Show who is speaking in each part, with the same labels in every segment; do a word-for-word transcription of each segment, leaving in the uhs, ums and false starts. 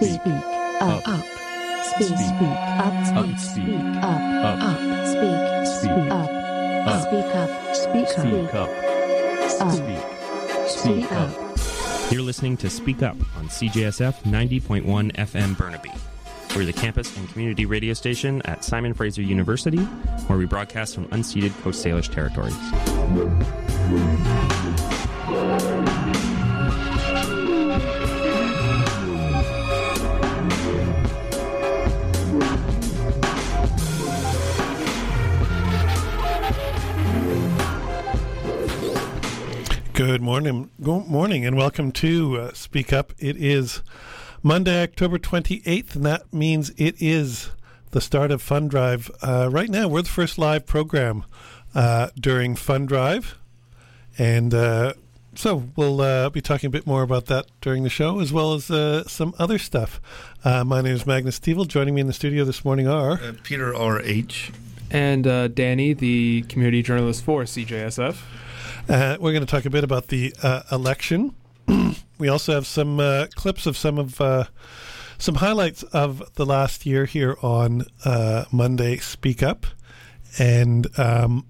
Speaker 1: speak, up, up, speak, speak, up, speak, speak, up, up, speak, speak, up, speak up, speak, speak up,
Speaker 2: speak, speak up. You're listening to Speak Up on C J S F ninety point one F M Burnaby. We're the campus and community radio station at Simon Fraser University, where we broadcast from unceded Coast Salish territories.
Speaker 3: Good morning, good morning, and welcome to uh, Speak Up. It is Monday, October twenty-eighth, and that means it is the start of Fund Drive. Uh, right now, we're the first live program uh, during Fund Drive, and uh, so we'll uh, be talking a bit more about that during the show, as well as uh, some other stuff. Uh, my name is Magnus Stevel. Joining me in the studio this morning are...
Speaker 4: Uh, Peter R H.
Speaker 5: And uh, Danny, the community journalist for C J S F.
Speaker 3: Uh, we're going to talk a bit about the uh, election. We also have some uh, clips of some of uh, some highlights of the last year here on uh, Monday Speak Up, and um,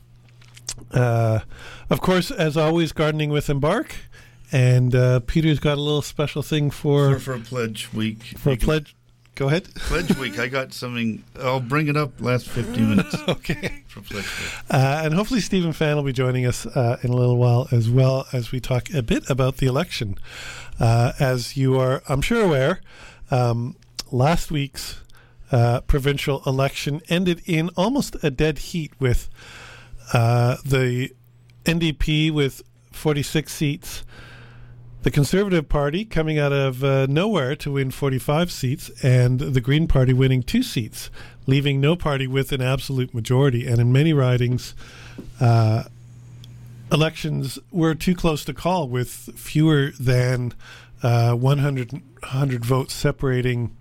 Speaker 3: uh, of course, as always, gardening with Embark. And uh, Peter's got a little special thing for
Speaker 4: for, for a pledge week.
Speaker 3: For a pledge. Go ahead.
Speaker 4: Pledge week. I got something. I'll bring it up last fifteen minutes.
Speaker 3: Okay.
Speaker 4: For Pledge week.
Speaker 3: Uh, and hopefully Stephen Fan will be joining us uh, in a little while, as well as we talk a bit about the election. Uh, as you are, I'm sure, aware, um, last week's uh, provincial election ended in almost a dead heat, with uh, the N D P with forty-six seats, the Conservative Party coming out of uh, nowhere to win forty-five seats, and the Green Party winning two seats, leaving no party with an absolute majority. And in many ridings, uh, elections were too close to call, with fewer than uh, one hundred, one hundred votes separating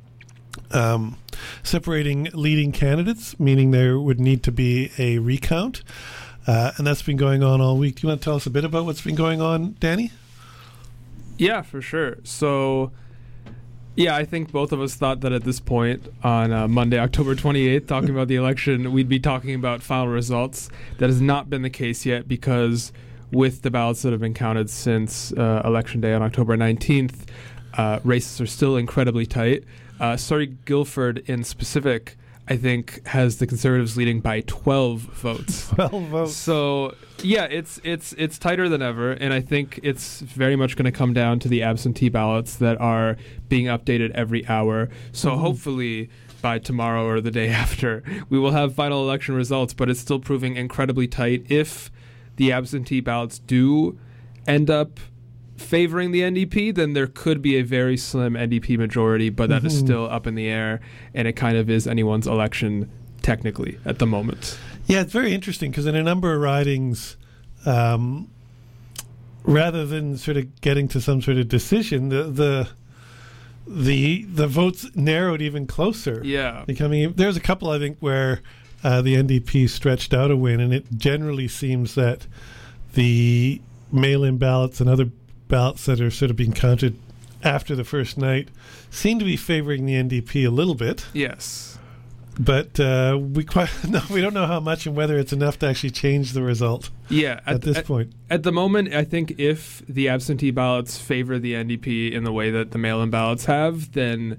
Speaker 3: um, separating leading candidates, meaning there would need to be a recount. Uh, and that's been going on all week. Do you want to tell us a bit about what's been going on, Danny?
Speaker 5: Yeah, for sure. So, yeah, I think both of us thought that at this point on uh, Monday, October twenty-eighth, talking about the election, we'd be talking about final results. That has not been the case yet, because with the ballots that have been counted since uh, Election Day on October nineteenth, uh, races are still incredibly tight. Uh, Surrey Guildford in specific, I think, has the Conservatives leading by twelve votes.
Speaker 3: twelve votes.
Speaker 5: So, yeah, it's it's it's tighter than ever, and I think it's very much going to come down to the absentee ballots that are being updated every hour. So mm-hmm. hopefully by tomorrow or the day after, we will have final election results, but it's still proving incredibly tight. If the absentee ballots do end up favoring the N D P, then there could be a very slim N D P majority, but that mm-hmm. is still up in the air, and it kind of is anyone's election technically at the moment.
Speaker 3: Yeah, it's very interesting, because in a number of ridings, um, rather than sort of getting to some sort of decision, the the the, the votes narrowed even closer.
Speaker 5: Yeah,
Speaker 3: becoming there's a couple, I think, where uh, the N D P stretched out a win, and it generally seems that the mail-in ballots and other ballots that are sort of being counted after the first night seem to be favoring the N D P a little bit.
Speaker 5: Yes.
Speaker 3: But uh, we quite no, we don't know how much and whether it's enough to actually change the result.
Speaker 5: Yeah,
Speaker 3: at, at this
Speaker 5: at,
Speaker 3: point.
Speaker 5: At the moment, I think if the absentee ballots favor the N D P in the way that the mail-in ballots have, then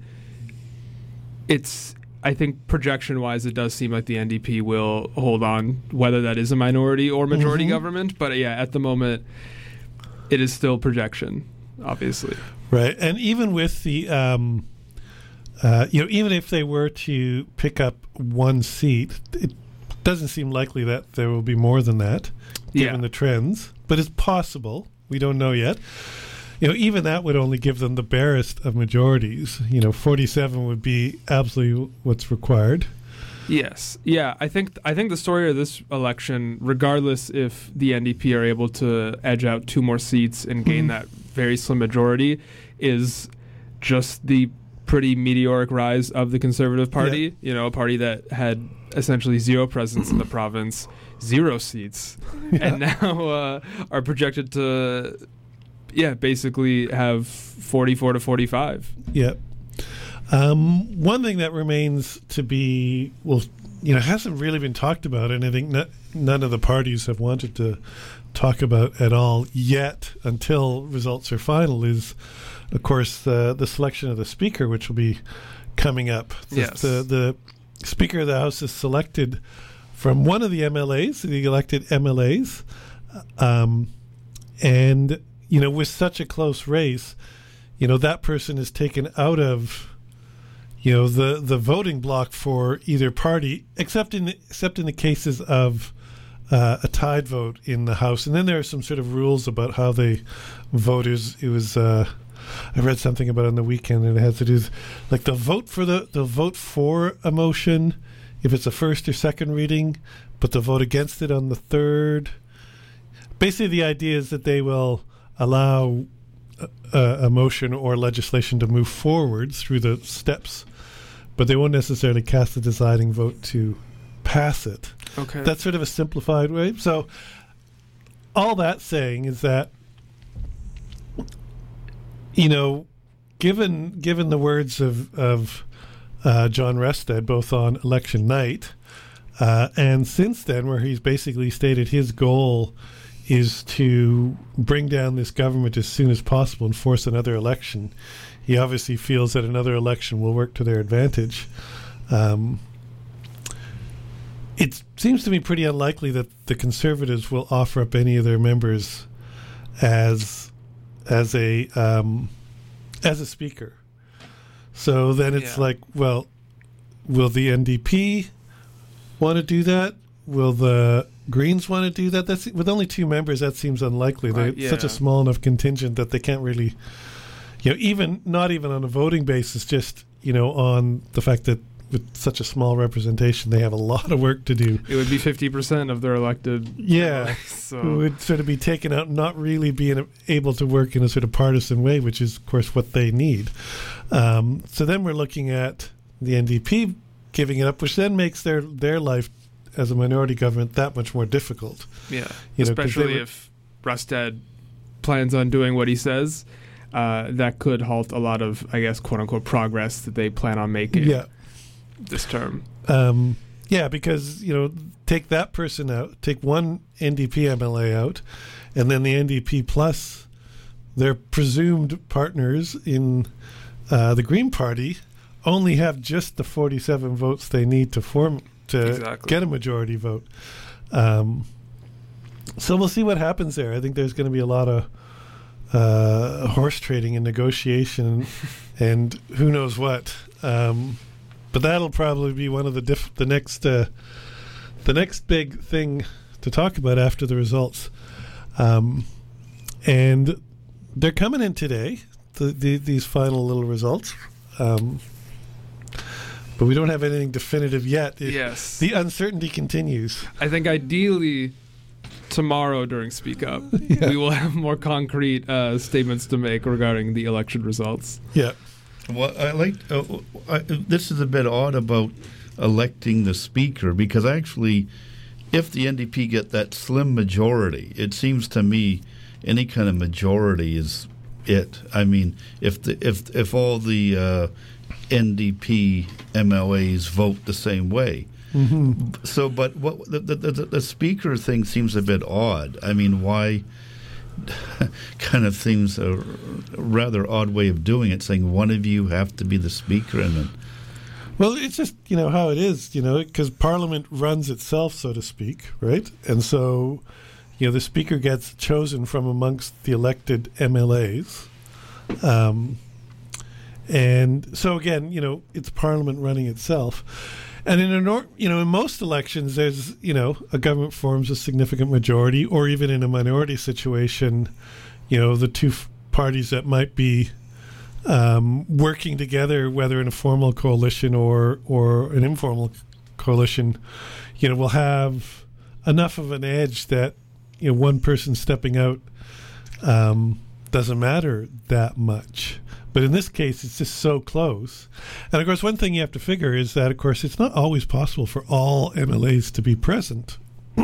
Speaker 5: it's, I think projection-wise, it does seem like the N D P will hold on, whether that is a minority or majority mm-hmm. government. But yeah, at the moment, it is still projection, obviously.
Speaker 3: Right, and even with the, um, uh, you know, even if they were to pick up one seat, it doesn't seem likely that there will be more than that, given
Speaker 5: yeah.
Speaker 3: the trends. But it's possible. We don't know yet. You know, even that would only give them the barest of majorities. You know, forty-seven would be absolutely what's required.
Speaker 5: Yes. Yeah, I think I think the story of this election, regardless if the N D P are able to edge out two more seats and gain mm. that very slim majority, is just the pretty meteoric rise of the Conservative Party. Yeah. You know, a party that had essentially zero presence in the province, zero seats, yeah. and now uh, are projected to, yeah, basically have forty-four to forty-five.
Speaker 3: Yeah. Um, one thing that remains to be, well, you know, hasn't really been talked about, and I think not, none of the parties have wanted to talk about at all yet until results are final, is, of course, uh, the selection of the Speaker, which will be coming up.
Speaker 5: Yes.
Speaker 3: The, the Speaker of the House is selected from one of the M L As, the elected M L As, um, and, you know, with such a close race, you know, that person is taken out of, you know, the, the voting block for either party, except in the, except in the cases of uh, a tied vote in the House. And then there are some sort of rules about how they vote. It was, it was uh, I read something about it on the weekend, and it has to do with, like, the vote for the, the vote for a motion if it's a first or second reading, but the vote against it on the third. Basically, the idea is that they will allow a, a motion or legislation to move forward through the steps, but they won't necessarily cast the deciding vote to pass it.
Speaker 5: Okay.
Speaker 3: That's sort of a simplified way. So all that saying is that, you know, given given the words of, of uh, John Restad, both on election night uh, and since then, where he's basically stated his goal is to bring down this government as soon as possible and force another election. He obviously feels that another election will work to their advantage. Um, it seems to me pretty unlikely that the Conservatives will offer up any of their members as as a um, as a speaker. So then it's
Speaker 5: Yeah.
Speaker 3: like, well, will the N D P want to do that? Will the Greens want to do that? That's with only two members. That seems unlikely. They're
Speaker 5: Right, yeah.
Speaker 3: such a small enough contingent that they can't really, you know, even not even on a voting basis, just, you know, on the fact that with such a small representation, they have a lot of work to do.
Speaker 5: It would be fifty percent of their elected.
Speaker 3: Yeah,
Speaker 5: So
Speaker 3: who would sort of be taken out, not really being able to work in a sort of partisan way, which is, of course, what they need. Um, so then we're looking at the N D P giving it up, which then makes their their life as a minority government that much more difficult.
Speaker 5: yeah,
Speaker 3: You know, 'cause they
Speaker 5: especially
Speaker 3: were-
Speaker 5: if Rustad plans on doing what he says, uh, that could halt a lot of, I guess, quote unquote, progress that they plan on making
Speaker 3: Yeah.
Speaker 5: this term.
Speaker 3: Um, yeah, because, you know, take that person out, take one N D P M L A out, and then the N D P plus their presumed partners in uh, the Green Party only have just the forty-seven votes they need to form to
Speaker 5: Exactly.
Speaker 3: get a majority vote. Um, so we'll see what happens there. I think there's going to be a lot of uh, horse trading and negotiation, and who knows what. Um, but that'll probably be one of the diff- the next uh, the next big thing to talk about after the results. Um, and they're coming in today, the, the, these final little results. Um, but we don't have anything definitive yet. It-
Speaker 5: Yes.
Speaker 3: The uncertainty continues.
Speaker 5: I think ideally tomorrow during Speak Up, we will have more concrete uh, statements to make regarding the election results.
Speaker 3: Yeah.
Speaker 4: Well, I like uh, I, this is a bit odd about electing the speaker, because actually, if the N D P get that slim majority, it seems to me any kind of majority is it. I mean, if the if if all the uh, N D P M L As vote the same way.
Speaker 3: Mm-hmm.
Speaker 4: So, but what the, the the the speaker thing seems a bit odd. I mean, why? Kind of seems a rather odd way of doing it, saying one of you have to be the speaker, and then.
Speaker 3: Well, it's just, you know, how it is, you know, because Parliament runs itself, so to speak, right? And so, you know, the Speaker gets chosen from amongst the elected M L As. Um, and so, again, you know, it's Parliament running itself. And in a nor- you know, in most elections, there's, you know, a government forms a significant majority, or even in a minority situation, you know, the two f- parties that might be um, working together, whether in a formal coalition or or an informal coalition, you know, will have enough of an edge that, you know, one person stepping out um, doesn't matter that much. But in this case, it's just so close. And, of course, one thing you have to figure is that, of course, it's not always possible for all M L As to be present.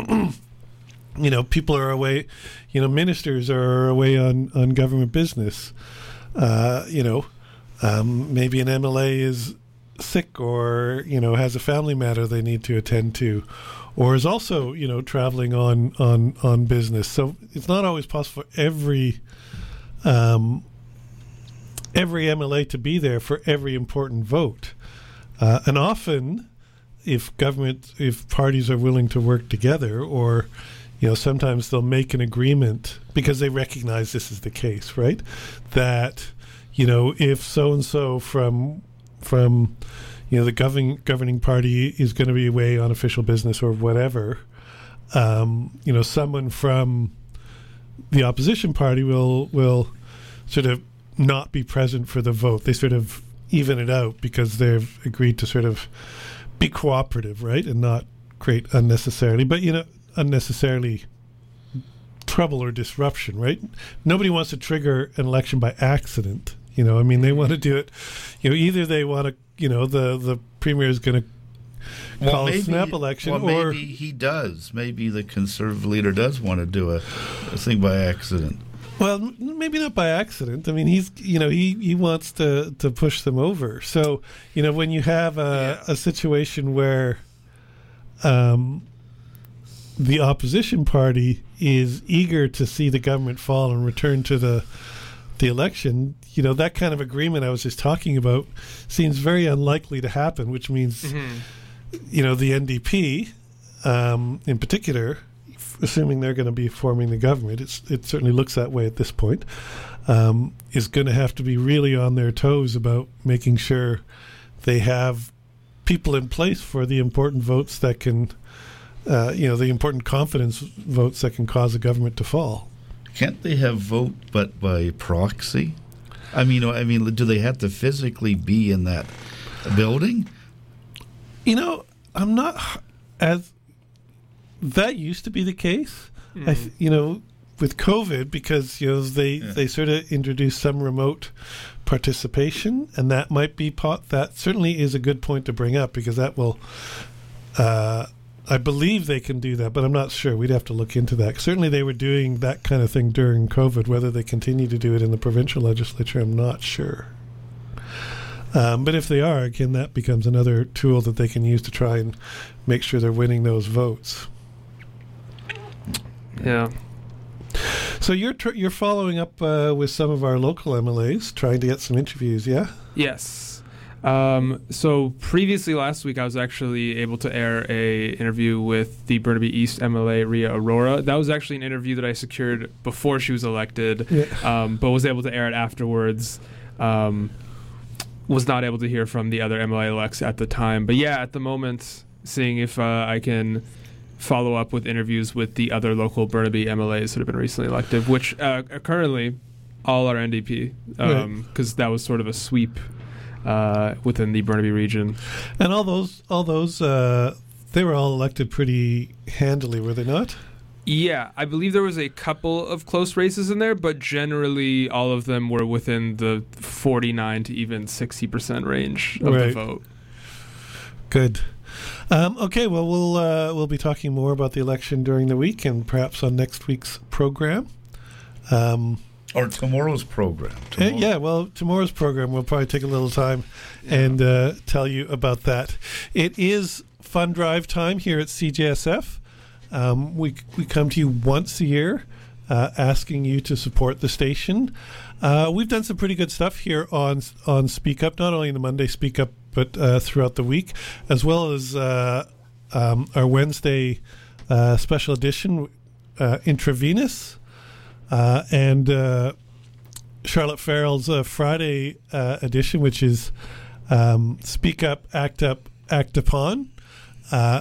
Speaker 3: You know, people are away, you know, ministers are away on, on government business. Uh, you know, um, maybe an M L A is sick or, you know, has a family matter they need to attend to, or is also, you know, traveling on, on, on business. So it's not always possible for every um, every M L A to be there for every important vote. Uh, and often, if government, if parties are willing to work together, or, you know, sometimes they'll make an agreement because they recognize this is the case, right? That, you know, if so-and-so from from, you know, the governing governing party is going to be away on official business or whatever, um, you know, someone from the opposition party will will sort of not be present for the vote. They sort of even it out because they've agreed to sort of be cooperative, right, and not create unnecessarily, but, you know, unnecessarily trouble or disruption, right? Nobody wants to trigger an election by accident. You know, I mean, they want to do it, you know, either they want to, you know, the, the premier is going to
Speaker 4: well,
Speaker 3: call
Speaker 4: maybe,
Speaker 3: a snap election.
Speaker 4: Well,
Speaker 3: or
Speaker 4: maybe he does. Maybe the Conservative leader does want to do a, a thing by accident.
Speaker 3: Well, m- maybe not by accident. I mean, he's, you know, he, he wants to, to push them over. So, you know, when you have a,
Speaker 4: Yeah.
Speaker 3: a situation where um, the opposition party is eager to see the government fall and return to the the election, you know, that kind of agreement I was just talking about seems very unlikely to happen, which means,
Speaker 5: Mm-hmm.
Speaker 3: you know, the N D P um, in particular, f- assuming they're going to be forming the government, it's, it certainly looks that way at this point, um, is going to have to be really on their toes about making sure they have people in place for the important votes that can, uh, you know, the important confidence votes that can cause a government to fall.
Speaker 4: Can't they have vote but by proxy? I mean, I mean, do they have to physically be in that building?
Speaker 3: You know, I'm not as that used to be the case.
Speaker 5: Mm.
Speaker 3: I, th- you know, with COVID, because you know they
Speaker 4: Yeah.
Speaker 3: they sort of introduced some remote participation, and that might be pot. That certainly is a good point to bring up because that will. Uh, I believe they can do that, but I'm not sure. We'd have to look into that. Certainly, they were doing that kind of thing during COVID. Whether they continue to do it in the provincial legislature, I'm not sure. Um, but if they are, again, that becomes another tool that they can use to try and make sure they're winning those votes.
Speaker 5: Yeah.
Speaker 3: So you're tr- you're following up uh, with some of our local M L As, trying to get some interviews, yeah?
Speaker 5: Yes. Um, so previously last week, I was actually able to air a interview with the Burnaby East M L A, Ria Aurora. That was actually an interview that I secured before she was elected,
Speaker 3: Yeah.
Speaker 5: um, but was able to air it afterwards. Um, was not able to hear from the other M L A elects at the time. But yeah, at the moment, seeing if uh, I can follow up with interviews with the other local Burnaby M L As that have been recently elected, which uh, are currently all are N D P, because um, that was sort of a sweep uh, within the Burnaby region.
Speaker 3: And all those, all those, uh, they were all elected pretty handily, were they not?
Speaker 5: Yeah, I believe there was a couple of close races in there, but generally all of them were within the forty-nine to even sixty percent range of
Speaker 3: Right.
Speaker 5: the vote.
Speaker 3: Good. Um, okay, well, we'll uh, we'll be talking more about the election during the week and perhaps on next week's program. Um,
Speaker 4: Or tomorrow's program?
Speaker 3: Uh,
Speaker 4: Tomorrow.
Speaker 3: yeah, well, tomorrow's program, we'll probably take a little time and uh, tell you about that. It is fund drive time here at C J S F. Um, we we come to you once a year, uh, asking you to support the station. Uh, we've done some pretty good stuff here on on Speak Up, not only in the Monday Speak Up, but uh, throughout the week, as well as uh, um, our Wednesday uh, special edition, uh, Intravenous. Uh, and uh, Charlotte Farrell's uh, Friday uh, edition, which is um, Speak Up, Act Up, Act Upon. Uh,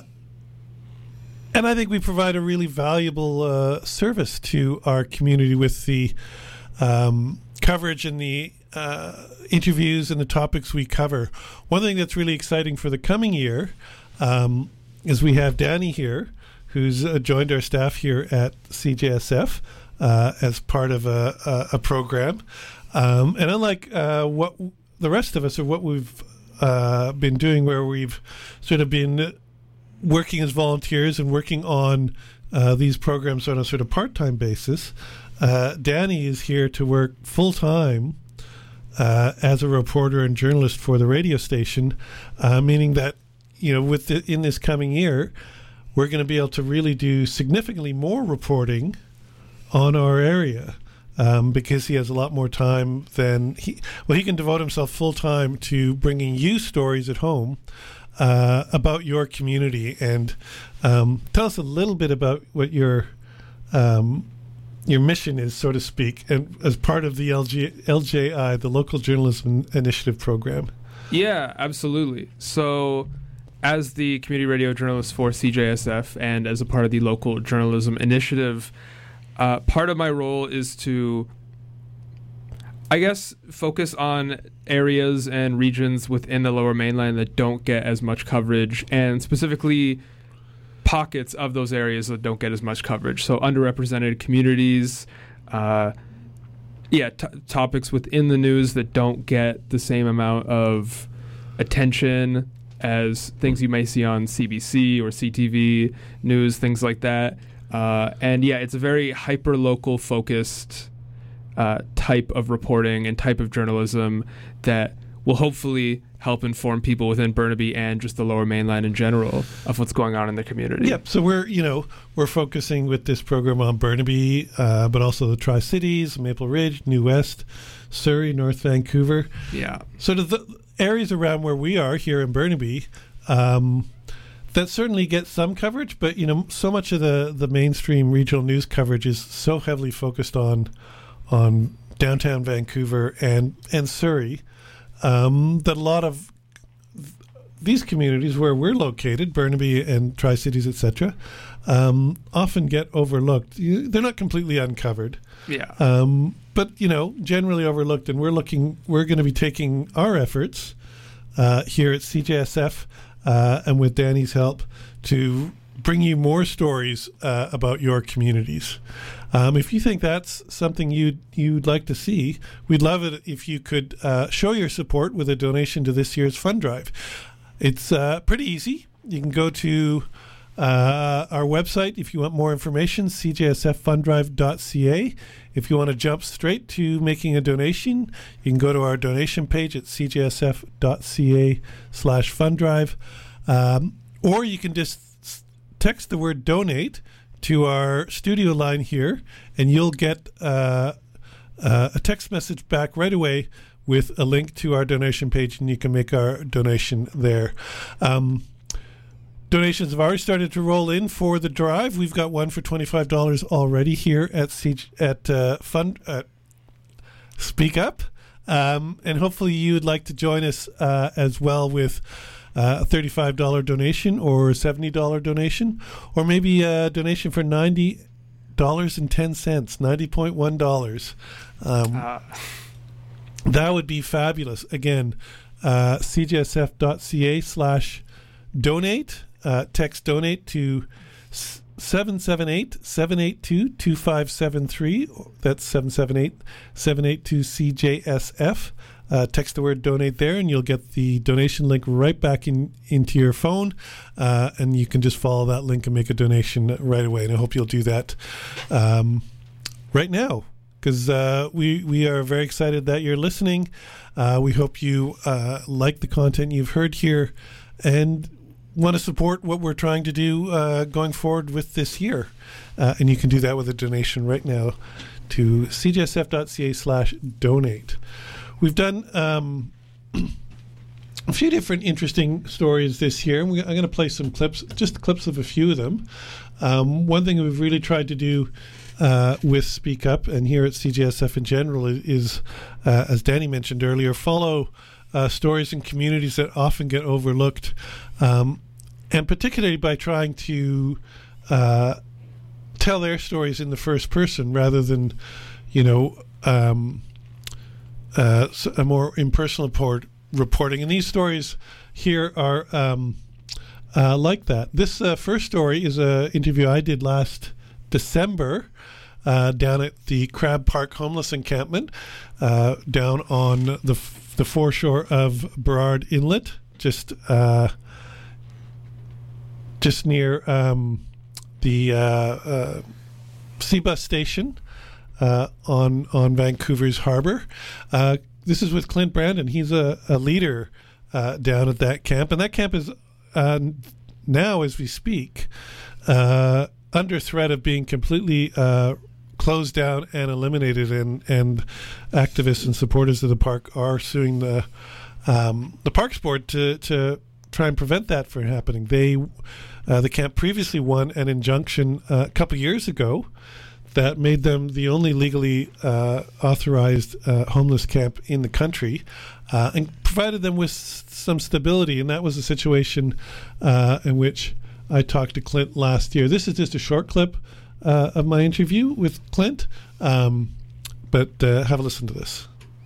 Speaker 3: and I think we provide a really valuable uh, service to our community with the um, coverage and the uh, interviews and the topics we cover. One thing that's really exciting for the coming year um, is we have Danny here, who's uh, joined our staff here at C J S F. Uh, as part of a, a, a program. Um, and unlike uh, what w- the rest of us or what we've uh, been doing, where we've sort of been working as volunteers and working on uh, these programs on a sort of part-time basis, uh, Danny is here to work full-time uh, as a reporter and journalist for the radio station, uh, meaning that, you know, with the, in this coming year, we're going to be able to really do significantly more reporting on our area. Um, because he has a lot more time than he, well, he can devote himself full time to bringing you stories at home uh, about your community. And um, tell us a little bit about what your um, your mission is, so to speak, and as part of the L G, L J I, the Local Journalism Initiative program.
Speaker 5: Yeah, absolutely. So, as the community radio journalist for C J S F and as a part of the Local Journalism Initiative, Uh, part of my role is to, I guess, focus on areas and regions within the Lower Mainland that don't get as much coverage, and specifically pockets of those areas that don't get as much coverage. So underrepresented communities, uh, yeah, t- topics within the news that don't get the same amount of attention as things you may see on C B C or C T V news, things like that. Uh, and yeah, it's a very hyper-local focused uh, type of reporting and type of journalism that will hopefully help inform people within Burnaby and just the Lower Mainland in general of what's going on in the community.
Speaker 3: Yep. So we're, you know, we're focusing with this program on Burnaby, uh, but also the Tri-Cities, Maple Ridge, New West, Surrey, North Vancouver.
Speaker 5: Yeah.
Speaker 3: So to the areas around where we are here in Burnaby, um, that certainly gets some coverage, but, you know, so much of the, the mainstream regional news coverage is so heavily focused on on downtown Vancouver and, and Surrey um, that a lot of th- these communities where we're located, Burnaby and Tri-Cities, et cetera, um, often get overlooked. You, they're not completely uncovered.
Speaker 5: Yeah.
Speaker 3: Um, but, you know, generally overlooked, and we're looking, we're going to be taking our efforts uh, here at C J S F Uh, and with Danny's help to bring you more stories uh, about your communities. Um, if you think that's something you'd, you'd like to see, we'd love it if you could uh, show your support with a donation to this year's fund drive. It's uh, pretty easy. You can go to uh, our website if you want more information, c j s f fund drive dot c a. If you want to jump straight to making a donation, you can go to our donation page at c j s f dot c a slash fund drive. Um, or you can just text the word donate to our studio line here, and you'll get uh, uh, a text message back right away with a link to our donation page, and you can make our donation there. Um, Donations have already started to roll in for the drive. We've got one for twenty-five dollars already here at C- at uh, Fund uh, Speak Up, um, and hopefully you'd like to join us uh, as well with uh, a thirty-five dollars donation or a seventy dollars donation, or maybe a donation for ninety dollars and ten cents, ninety point one dollars. Um, uh. That would be fabulous. Again, uh, c j s f dot c a slash donate. Uh, text donate to seven seven eight, seven eight two, two five seven three. That's seven seven eight, seven eight two, C J S F. Uh, text the word donate there, and you'll get the donation link right back in into your phone. Uh, and you can just follow that link and make a donation right away. And I hope you'll do that um, right now, because uh, we, we are very excited that you're listening. Uh, we hope you uh, like the content you've heard here and want to support what we're trying to do uh, going forward with this year. Uh, and you can do that with a donation right now to c j s f dot c a slash donate. We've done um, a few different interesting stories this year. We, I'm going to play some clips, just clips of a few of them. Um, one thing we've really tried to do uh, with Speak Up and here at C J S F in general is, is uh, as Danny mentioned earlier, follow Uh, stories in communities that often get overlooked, um, and particularly by trying to uh, tell their stories in the first person rather than, you know, um, uh, a more impersonal report, reporting. And these stories here are um, uh, like that. This uh, first story is an interview I did last December uh, down at the Crab Park Homeless Encampment uh, down on the f- the foreshore of Burrard Inlet, just uh, just near um, the uh, uh, C-Bus station. uh, on on Vancouver's harbor. Uh, this is with Clint Brandon. He's a, a leader uh, down at that camp, and that camp is uh, now, as we speak, uh, under threat of being completely uh, closed down and eliminated. And, and activists and supporters of the park are suing the um, the Parks Board to to try and prevent that from happening. They uh, the camp previously won an injunction uh, a couple years ago that made them the only legally uh, authorized uh, homeless camp in the country, uh, and provided them with s- some stability. And that was a situation uh, in which I talked to Clint last year. This is just a short clip uh, of my interview with Clint, um, but uh, have a listen to this.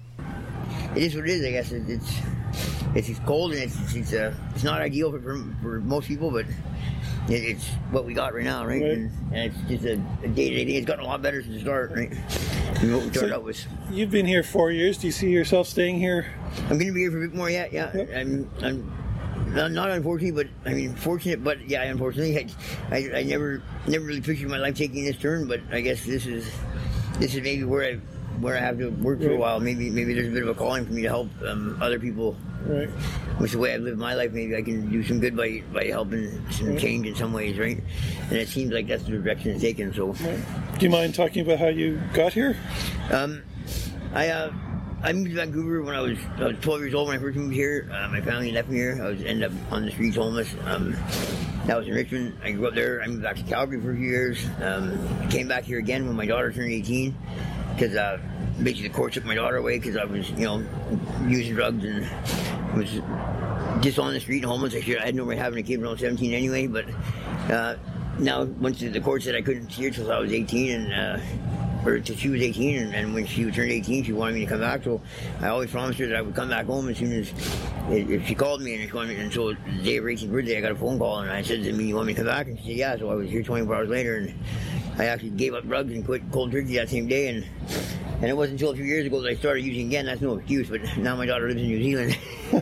Speaker 6: It is what it is, I guess. It, it's it's it's cold and it's it's, it's, uh, it's not ideal for, for for most people, but it, it's what we got right now, right?
Speaker 3: Right.
Speaker 6: And, and it's just a, a day-to-day thing. It's gotten a lot better since the start, right? And what we started
Speaker 3: So
Speaker 6: out with.
Speaker 3: You've been here four years. Do you see yourself staying here?
Speaker 6: I'm going to be here for a bit more, yeah, yeah.
Speaker 3: Yep.
Speaker 6: I'm, I'm not, not unfortunate, but I mean fortunate, but yeah, unfortunately, I, I, I never never really pictured my life taking this turn, but I guess this is this is maybe where I where I have to work for a while. Maybe maybe there's a bit of a calling for me to help um, other people.
Speaker 3: Right.
Speaker 6: Which the way I've lived my life, maybe I can do some good by by helping some
Speaker 3: Right.
Speaker 6: change in some ways, right? And it seems like that's the direction it's taken. So,
Speaker 3: Right. Do you mind talking about how you got here?
Speaker 6: um, I uh, I moved to Vancouver when I was I was twelve years old when I first moved here. Uh, my family left me here. I was ended up on the streets homeless. Um, that was in Richmond. I grew up there. I moved back to Calgary for a few years. Um, came back here again when my daughter turned eighteen. Because uh, basically the court took my daughter away because I was, you know, using drugs and was just on the street and homeless. I should I had no right having a kid when I was seventeen anyway. But uh, now once the court said I couldn't see her until I was eighteen, and uh, or till she was eighteen, and, and when she turned eighteen, she wanted me to come back. So I always promised her that I would come back home as soon as if she called me. And she wanted me, and so the day of her eighteenth birthday, I got a phone call, and I said, "Does it mean you want me to come back?" And she said, "Yeah." So I was here twenty-four hours later, and I actually gave up drugs and quit cold turkey that same day, and and it wasn't until a few years ago that I started using again. That's no excuse, but now my daughter lives in New Zealand.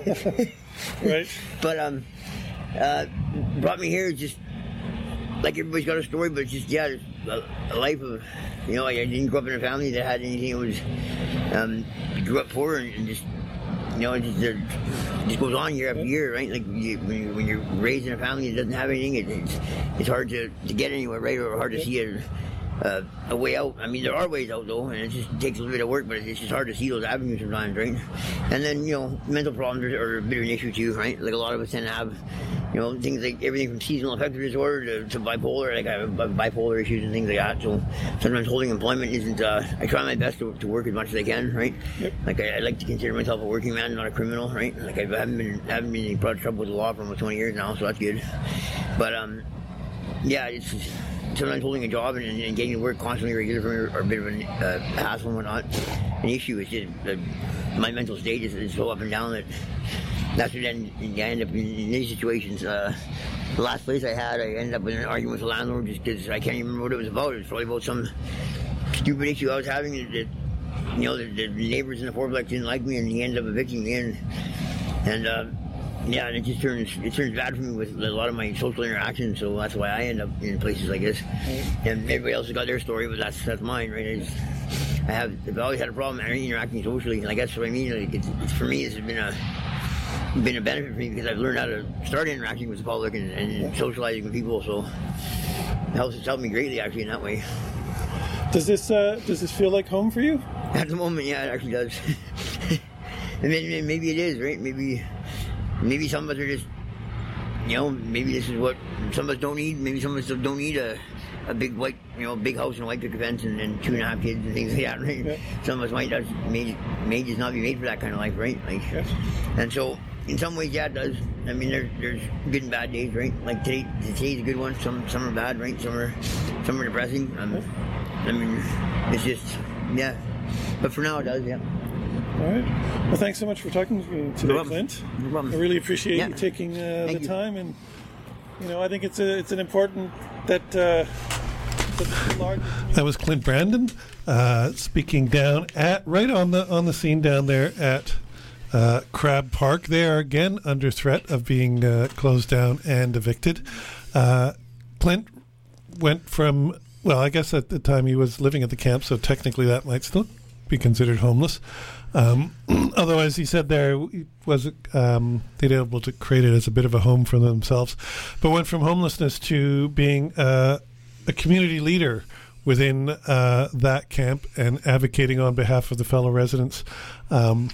Speaker 3: Right.
Speaker 6: But um, uh, brought me here just like everybody's got a story, but it's just yeah, it's a, a life of you know. I, I didn't grow up in a family that had anything. It was um, grew up poor and, and just. You know, it just, it just goes on year after year, right? Like you, when, you, when you're raised in a family that doesn't have anything, it, it's it's hard to, to get anywhere, right? Or hard to see a, a, a way out. I mean, there are ways out though, and it just takes a little bit of work, but it's just hard to see those avenues sometimes, right? And then you know, mental problems are, are a bit of an issue too, right? Like a lot of us tend to have, you know, things like everything from seasonal affective disorder to, to bipolar, like I have bipolar issues and things like that. So sometimes holding employment isn't. Uh, I try my best to, to work as much as I can, right? Yep. Like I, I like to consider myself a working man, not a criminal, right? Like I haven't been haven't been in any trouble with the law for almost twenty years now, so that's good. But um, yeah, it's. Just, sometimes holding a job and, and getting to work constantly regular for me are, are a bit of a uh, hassle and whatnot. An issue is just uh, my mental state is, is so up and down that that's what then I end up in, in these situations. Uh, the last place I had, I ended up in an argument with the landlord just because I can't even remember what it was about. It was probably about some stupid issue I was having that, that you know, the, the neighbors in the fourplex didn't like me, and he ended up evicting me. And, and uh, yeah, and it just turns it turns bad for me with a lot of my social interactions. So that's why I end up in places like this. And everybody else has got their story, but that's that's mine, right? I, just, I have I've always had a problem interacting socially, and I guess what I mean. Like it's, it's for me, it's been a been a benefit for me because I've learned how to start interacting with the public and, and socializing with people. So it helps it's helped me greatly actually in that way.
Speaker 3: Does this uh, does this feel like home for you?
Speaker 6: At the moment, yeah, it actually does. And maybe, maybe it is, right? Maybe. Maybe some of us are just, you know, maybe this is what some of us don't need. Maybe some of us don't need a, a big white, you know, big house and a white picket fence and, and two and a half kids and things like that, right? Yeah. Some of us might just may, may just not be made for that kind of life, right? Like, yes. And so, in some ways, yeah, it does. I mean, there's there's good and bad days, right? Like today, today's a good one. Some some are bad, right? Some are some are depressing. Um, I mean, it's just, yeah. But for now, it does, yeah.
Speaker 3: All right. Well, thanks so much for talking to me today,
Speaker 6: No
Speaker 3: Clint.
Speaker 6: No problem.
Speaker 3: I really appreciate
Speaker 6: yeah.
Speaker 3: you taking uh, the
Speaker 6: you.
Speaker 3: time, and you know, I think it's a it's an important that. Uh, that large that was Clint Brandon uh, speaking down at right on the on the scene down there at uh, Crab Park. They are again under threat of being uh, closed down and evicted. Uh, Clint went from well, I guess at the time he was living at the camp, so technically that might still be considered homeless. Um, although, as he said there, he was um, they'd able to create it as a bit of a home for themselves, but went from homelessness to being uh, a community leader within uh, that camp and advocating on behalf of the fellow residents. Um,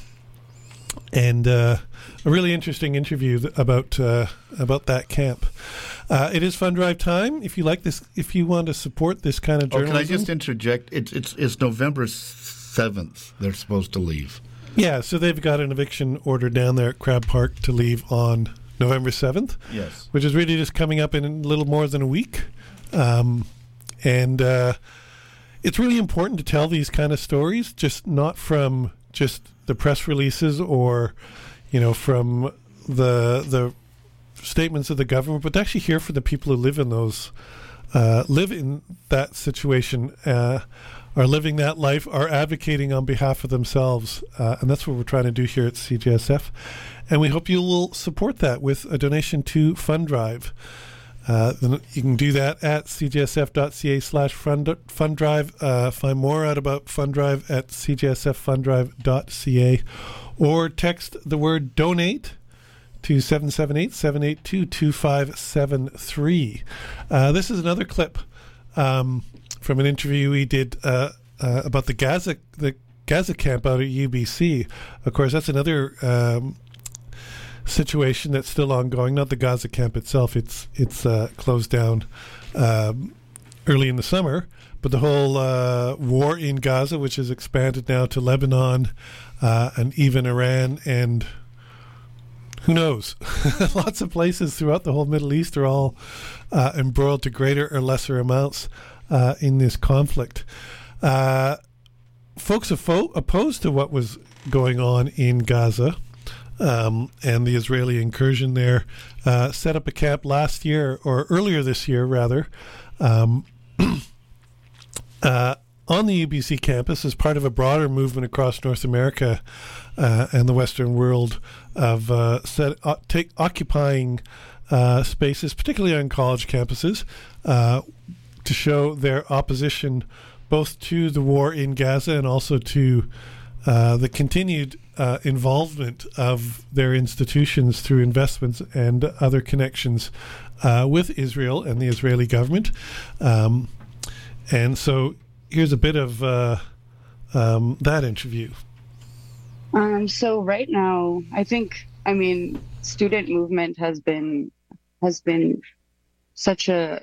Speaker 3: and uh, a really interesting interview th- about uh, about that camp. Uh, it is Fund Drive time. If you like this, if you want to support this kind of journalism,
Speaker 4: oh, can I just interject? It's it's it's November seventh. They're supposed to leave.
Speaker 3: Yeah, so they've got an eviction order down there at Crab Park to leave on November seventh.
Speaker 4: Yes,
Speaker 3: which is really just coming up in a little more than a week. Um, and uh, it's really important to tell these kind of stories, just not from just the press releases or, you know, from the the statements of the government, but to actually hear from the people who live in those, uh, live in that situation, uh, are living that life, are advocating on behalf of themselves. Uh, and that's what we're trying to do here at C J S F. And we hope you will support that with a donation to Fund Drive. Uh, then you can do that at cjsf.ca slash fund drive. Uh, find more out about Fund Drive at cjsffundrive.ca, or text the word donate to seven seven eight, seven eight two, two five seven three. Uh, this is another clip um, from an interview we did uh, uh, about the Gaza the Gaza camp out at U B C. Of course, that's another um, situation that's still ongoing. Not the Gaza camp itself; it's it's uh, closed down um, early in the summer. But the whole uh, war in Gaza, which has expanded now to Lebanon uh, and even Iran, and who knows, lots of places throughout the whole Middle East are all uh, embroiled to greater or lesser amounts uh, in this conflict. Uh, folks fo- opposed to what was going on in Gaza um, and the Israeli incursion there uh, set up a camp last year, or earlier this year, rather, um, uh, on the U B C campus as part of a broader movement across North America uh, and the Western world of uh, set, uh, take, occupying uh, spaces, particularly on college campuses, uh, to show their opposition both to the war in Gaza and also to uh, the continued uh, involvement of their institutions through investments and other connections uh, with Israel and the Israeli government. Um, and so here's a bit of uh, um, that interview.
Speaker 7: Um, so right now, I think, I mean, student movement has been has been such a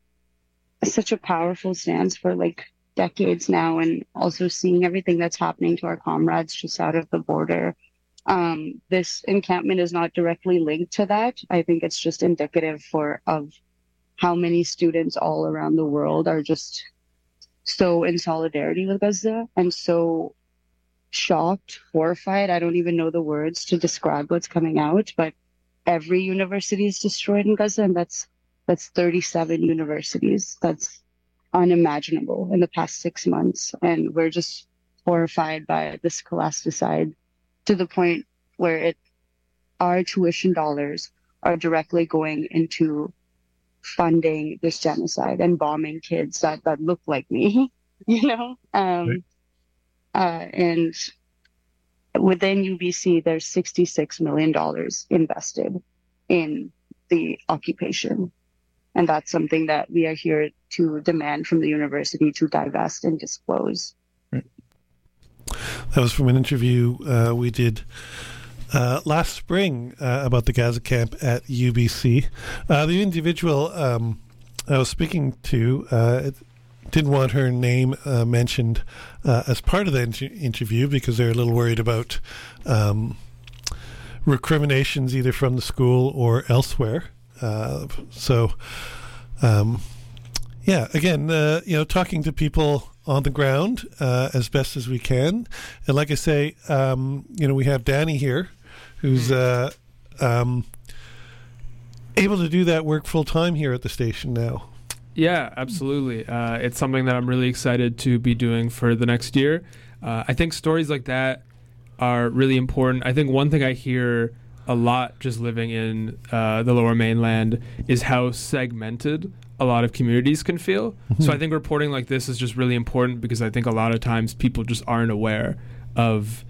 Speaker 7: such a powerful stance for like decades now, and also seeing everything that's happening to our comrades just out of the border. Um, this encampment is not directly linked to that. I think it's just indicative for of how many students all around the world are just so in solidarity with Gaza and so shocked, horrified. I don't even know the words to describe what's coming out, but every university is destroyed in Gaza, and that's that's thirty-seven universities. That's unimaginable in the past six months. And we're just horrified by this scholasticide to the point where it our tuition dollars are directly going into funding this genocide and bombing kids that, that look like me, you know? Um, right. uh, and within U B C, there's sixty-six million dollars invested in the occupation. And that's something that we are here to demand from the university to divest and disclose.
Speaker 3: Right. That was from an interview uh, we did uh, last spring uh, about the Gaza camp at U B C. Uh, the individual um, I was speaking to uh, didn't want her name uh, mentioned uh, as part of the inter- interview because they're a little worried about um, recriminations either from the school or elsewhere. Uh, so, um, yeah, again, uh, you know, talking to people on the ground uh, as best as we can. And like I say, um, you know, we have Danny here who's uh, um, able to do that work full time here at the station now.
Speaker 5: Yeah, absolutely. Uh, it's something that I'm really excited to be doing for the next year. Uh, I think stories like that are really important. I think one thing I hear a lot just living in uh, the Lower Mainland is how segmented a lot of communities can feel.
Speaker 3: Mm-hmm.
Speaker 5: So I think reporting like this is just really important because I think a lot of times people just aren't aware of